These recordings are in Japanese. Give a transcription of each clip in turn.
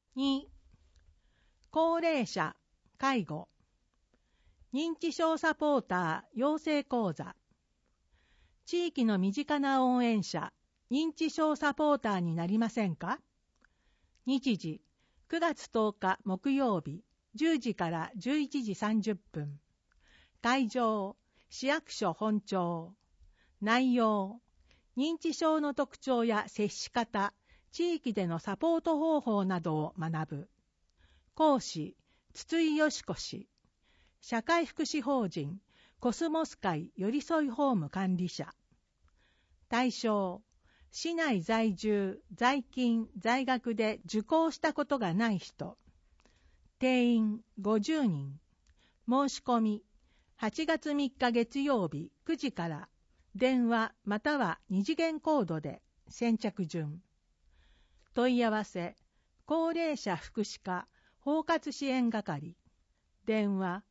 2、高齢者、介護、認知症サポーター養成講座、地域の身近な応援者、認知症サポーターになりませんか？日時、9月10日木曜日、10時から11時30分。会場、市役所本庁。内容、認知症の特徴や接し方、地域でのサポート方法などを学ぶ。講師、筒井よし子氏。社会福祉法人、コスモス会よりそいホーム管理者。対象、市内在住、在勤、在学で受講したことがない人。定員50人。申し込み、8月3日月曜日9時から、電話または二次元コードで先着順。問い合わせ、高齢者福祉課包括支援係。電話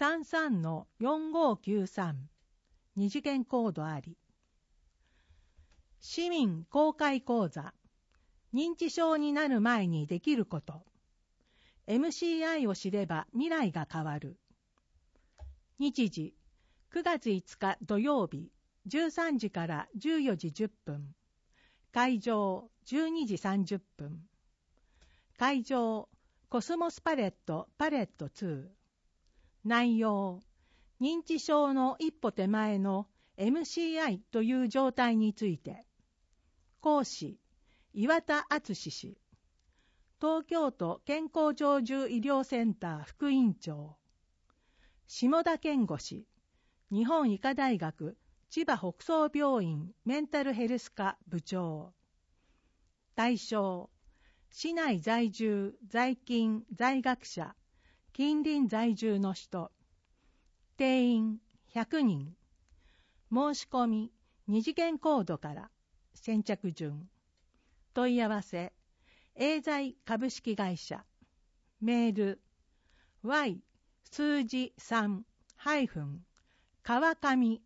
33-4593。二次元コードあり。市民公開講座。認知症になる前にできること。MCI を知れば未来が変わる。日時、9月5日土曜日、13時から14時10分。会場、12時30分。会場、コスモスパレット2。内容、認知症の一歩手前の MCI という状態について。講師、岩田敦氏。東京都健康長寿医療センター副院長。下田健吾氏。日本医科大学千葉北総病院メンタルヘルス科部長。対象、市内在住、在勤、在学者、近隣在住の人。定員100人。申し込み、二次元コードから先着順。問い合わせ、エーザイ株式会社。メール、y 数字3-川上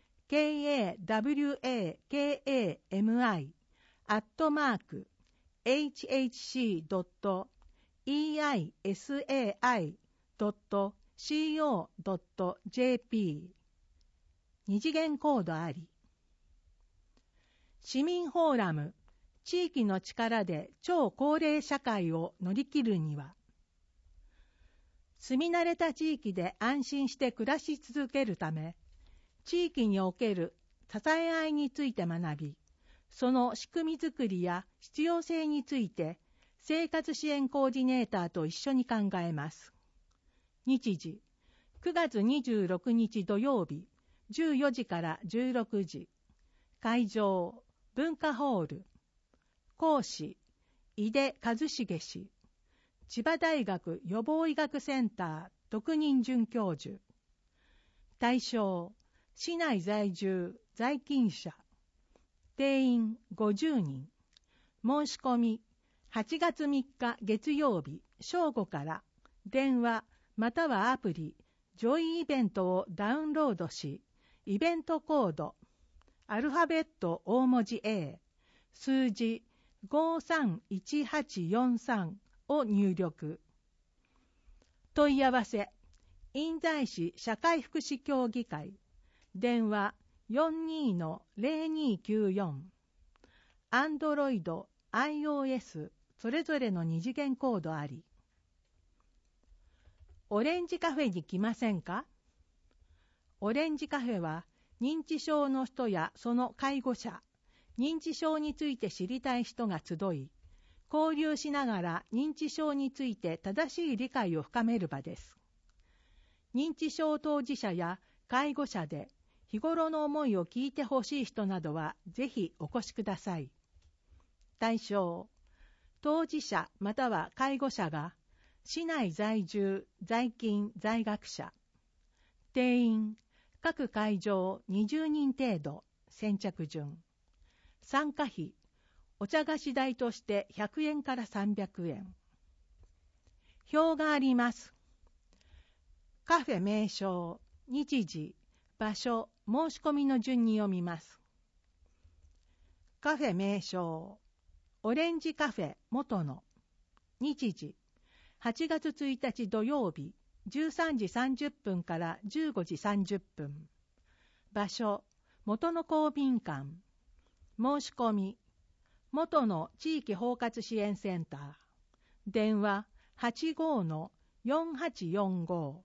kawakami@hsci.eisai.co.jp 二次元コードあり。市民フォーラム、地域の力で超高齢社会を乗り切るには、住み慣れた地域で安心して暮らし続けるため、地域における支え合いについて学び、その仕組みづくりや必要性について、生活支援コーディネーターと一緒に考えます。日時、9月26日土曜日、14時から16時。会場、文化ホール。講師、井出一重氏。千葉大学予防医学センター特任准教授。対象、市内在住、在勤者。定員50人。申し込み、8月3日月曜日正午から電話またはアプリ、ジョイイベントをダウンロードし、イベントコード、アルファベット大文字 A、数字531843を入力。問い合わせ、印西市社会福祉協議会、電話 42-0294、Android、iOS、それぞれの二次元コードあり。オレンジカフェに来ませんか？オレンジカフェは、認知症の人やその介護者、認知症について知りたい人が集い、交流しながら認知症について正しい理解を深める場です。認知症当事者や介護者で日頃の思いを聞いてほしい人などはぜひお越しください。対象、当事者または介護者が市内在住、在勤、在学者。定員、各会場20人程度、先着順。参加費、お茶菓子代として100円から300円。表があります。カフェ名称、日時、場所、申し込みの順に読みます。カフェ名称、オレンジカフェ元の。 日時、8月1日土曜日、13時30分から15時30分。場所、元の公民館。申し込み、元の地域包括支援センター。電話、85-4845。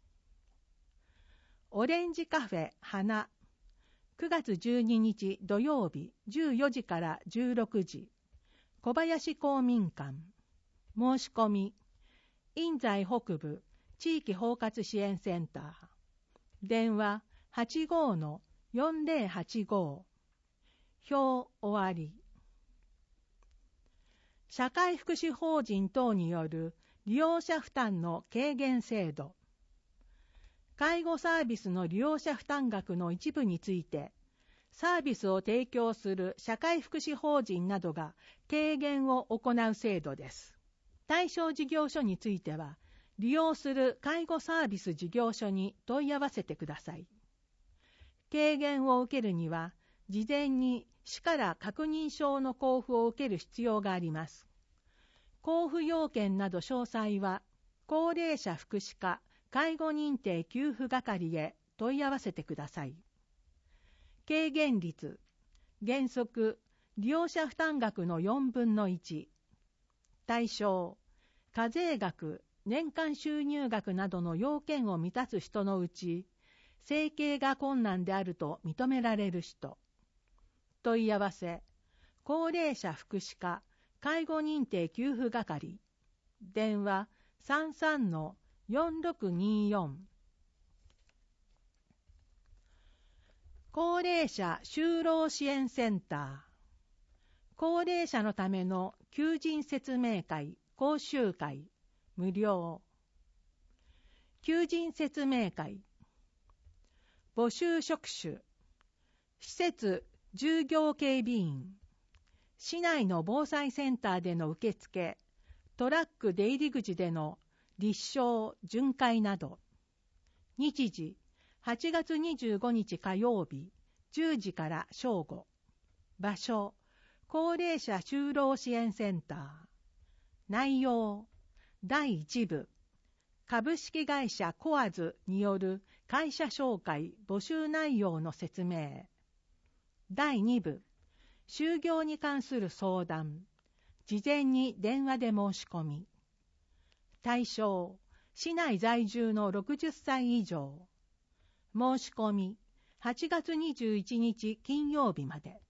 オレンジカフェ花。9月12日土曜日14時から16時。小林公民館。申し込み、印西北部地域包括支援センター。電話 85-4085。表終わり。社会福祉法人等による利用者負担の軽減制度。介護サービスの利用者負担額の一部について、サービスを提供する社会福祉法人などが軽減を行う制度です。対象事業所については、利用する介護サービス事業所に問い合わせてください。軽減を受けるには、事前に市から確認書の交付を受ける必要があります。交付要件など詳細は、高齢者福祉課介護認定給付係へ問い合わせてください。軽減率、原則、利用者負担額の4分の1。対象、課税額、年間収入額などの要件を満たす人のうち、生計が困難であると認められる人。問い合わせ、高齢者福祉課介護認定給付係。電話 33-4624。高齢者就労支援センター。高齢者のための求人説明会、講習会、無料。求人説明会。募集職種。施設従業警備員。市内の防災センターでの受付、トラック出入り口での立証、巡回など。日時、8月25日火曜日、10時から正午。場所、高齢者就労支援センター。内容、第1部、株式会社コアズによる会社紹介募集内容の説明。第2部、就業に関する相談。事前に電話で申し込み。対象、市内在住の60歳以上。申し込み、8月21日金曜日まで。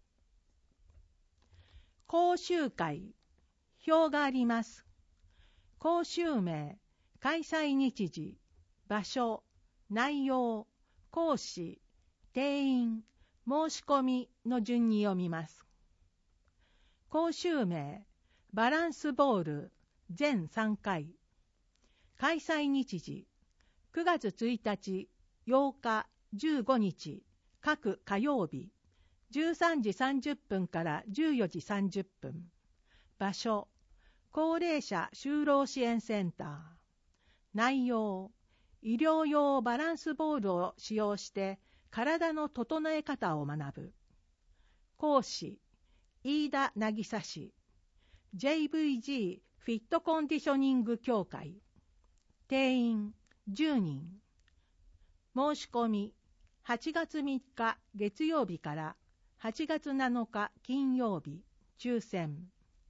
講習会、表があります。講習名、開催日時、場所、内容、講師、定員、申し込みの順に読みます。講習名、バランスボール、全3回。開催日時、9月1日、8日、15日、各火曜日、13時30分から14時30分。場所、高齢者就労支援センター。内容、医療用バランスボールを使用して体の整え方を学ぶ。講師、飯田渚氏。JVG フィットコンディショニング協会。定員10人。申し込み、8月3日月曜日から8月7日金曜日、抽選。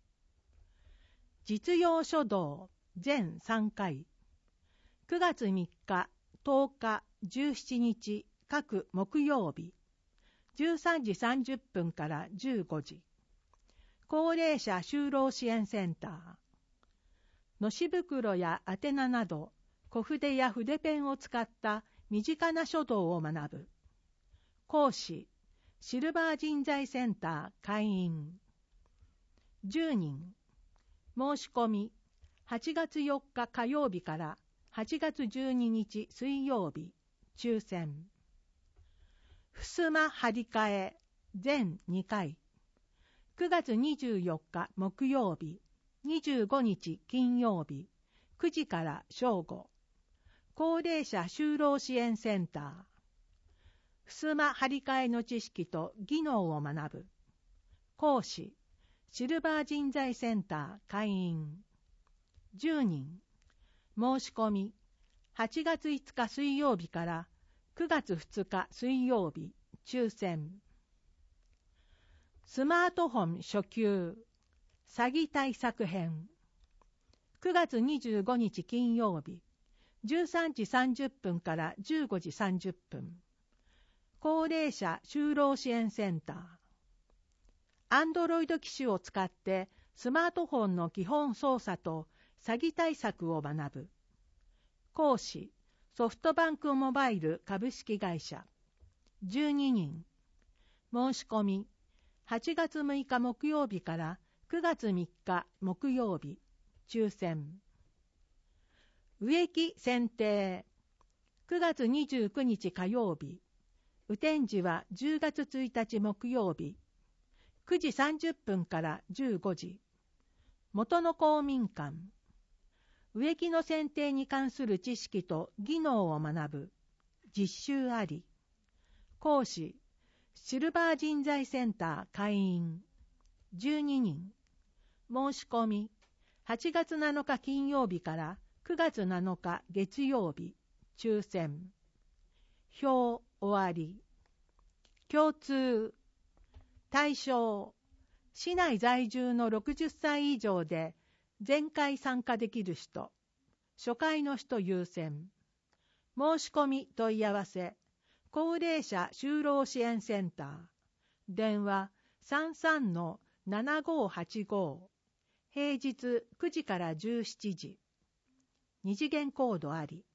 実用書道、全3回。9月3日、10日、17日、各木曜日、13時30分から15時。高齢者就労支援センター。のし袋や宛名など、小筆や筆ペンを使った身近な書道を学ぶ。講師、シルバー人材センター会員。10人。申し込み、8月4日火曜日から8月12日水曜日、抽選。襖張り替え、全2回。9月24日木曜日、25日金曜日、9時から正午。高齢者就労支援センター。襖張り替えの知識と技能を学ぶ。講師、シルバー人材センター会員。 10人。申し込み、8月5日水曜日から9月2日水曜日、抽選。スマートフォン初級、詐欺対策編。9月25日金曜日、13時30分から15時30分。高齢者就労支援センター。Android 機種を使ってスマートフォンの基本操作と詐欺対策を学ぶ。講師、ソフトバンクモバイル株式会社。12人。申し込み、8月6日木曜日から9月3日木曜日、抽選。植木剪定。9月29日火曜日。雨天時は10月1日木曜日。9時30分から15時。元の公民館。植木の剪定に関する知識と技能を学ぶ。実習あり。講師、シルバー人材センター会員。12人。申し込み、8月7日金曜日から9月7日月曜日、抽選。表終わり。共通。対象。市内在住の60歳以上で全会参加できる人。初回の人優先。申し込み問い合わせ。高齢者就労支援センター。電話 33-7585。平日9時から17時。二次元コードあり。